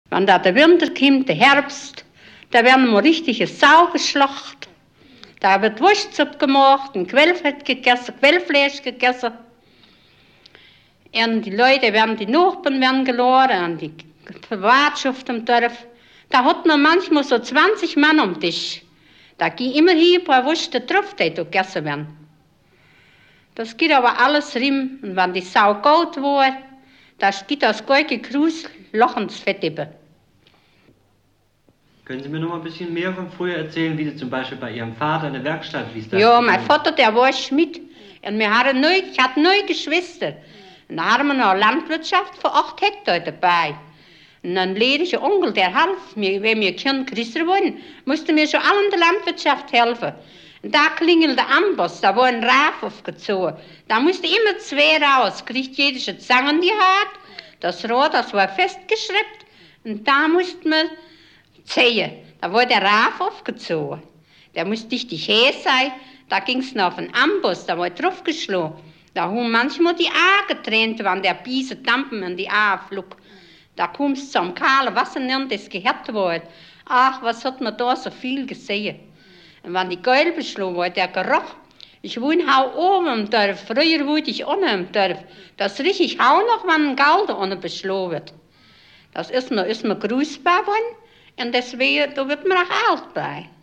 Wenn da der Winter kommt, der Herbst, da werden wir richtige Sau geschlacht. Da wird Wurstsuppe gemacht, ein Quellfett gegessen, Quellfleisch gegessen. Und die Leute werden, die Nachbarn werden geladen, und die Verwandtschaft im Dorf. Da hat man manchmal so 20 Mann am Tisch. Da gehen immer hier ein paar Würste drauf, die gegessen werden. Das geht aber alles rin. Und wenn die Sau gut war, da geht das Geuge Gruß Lochensfett über. Können Sie mir noch mal ein bisschen mehr von früher erzählen, wie Sie zum Beispiel bei Ihrem Vater in der Werkstatt, wie es da Ja, mein Vater, der war Schmied. Und ich hatte 9 Geschwister. Und da haben wir noch eine Landwirtschaft für 8 Hektar dabei. Und ein lediger Onkel, der half mir, wenn wir Kinder größer wurden, musste mir schon allen in der Landwirtschaft helfen. Und da klingelte der Amboss, da war ein Raf aufgezogen. Da musste immer 2 raus, kriegt jeder eine Zange in die Hand. Das Rohr, das war festgeschraubt. Und da musste man zählen. Da war der Raf aufgezogen. Der musste richtig her sein. Da ging's noch auf den Amboss, da war draufgeschlagen. Da haben manchmal die Aar getrennt, wenn der Biese Dampen in die Aar flog. Da kommst zum kahlen Wasser, das gehört wurde. Ach, was hat man da so viel gesehen. Und wenn die Geul beschlagen war, der Geruch. Ich wohne hau oben im Dorf, früher wohnte ich unten im Dorf. Das riech ich hau noch, wenn ein Gaul unten beschlagen wird. Das ist mir grüßbar worden und deswegen, da wird man auch alt bei.